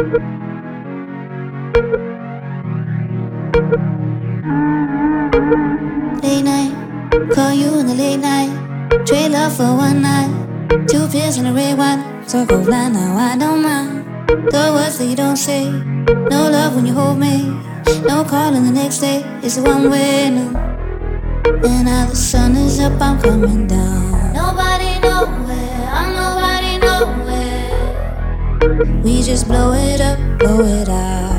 Late night, call you in the late night. Trade love for one night. Two pills and a red wine. So go blind now, I don't mind. The words that you don't say. No love when you hold me. No calling the next day. It's a one way now. And now the sun is up, I'm coming down. Nobody nowhere, I'm nobody nowhere. We just blow it up, blow it out.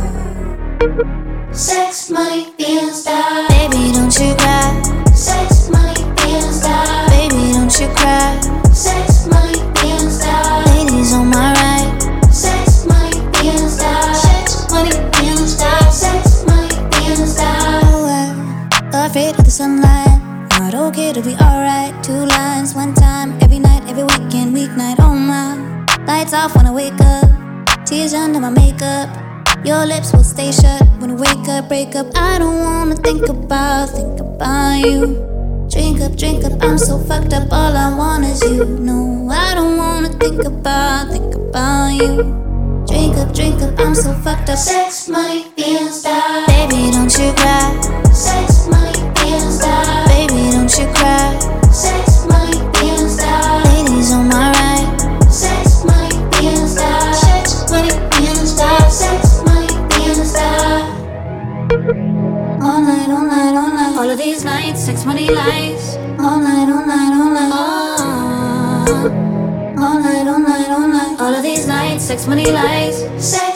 Sex, money, being style. Baby, don't you cry. Sex, money, being style. Baby, don't you cry. Sex, money, being style. Ladies on my right. Sex, money, being style. Sex, money, being style. Sex, money, being style. Oh, I'm afraid of the sunlight. Not okay to be alright. Two lines, one time, every night, every weekend, weeknight. Oh my, lights off when I wake up. Tears under my makeup. Your lips will stay shut when I wake up, break up. I don't wanna think about you. Drink up, I'm so fucked up. All I want is you. No, I don't wanna think about you. Drink up, I'm so fucked up. Sex, money, being style. Baby, don't you cry. Sex, money, being style. Baby, don't you cry. Sex, money, being style. Ladies on my right. Sex, money, being style. Sex, money, being style. Sex, money, being style. All night, all night, all night. All of these nights, sex, money, lies. All night, all night, all night. All night, all night, all night. All of these nights, sex, money, lies. Sex.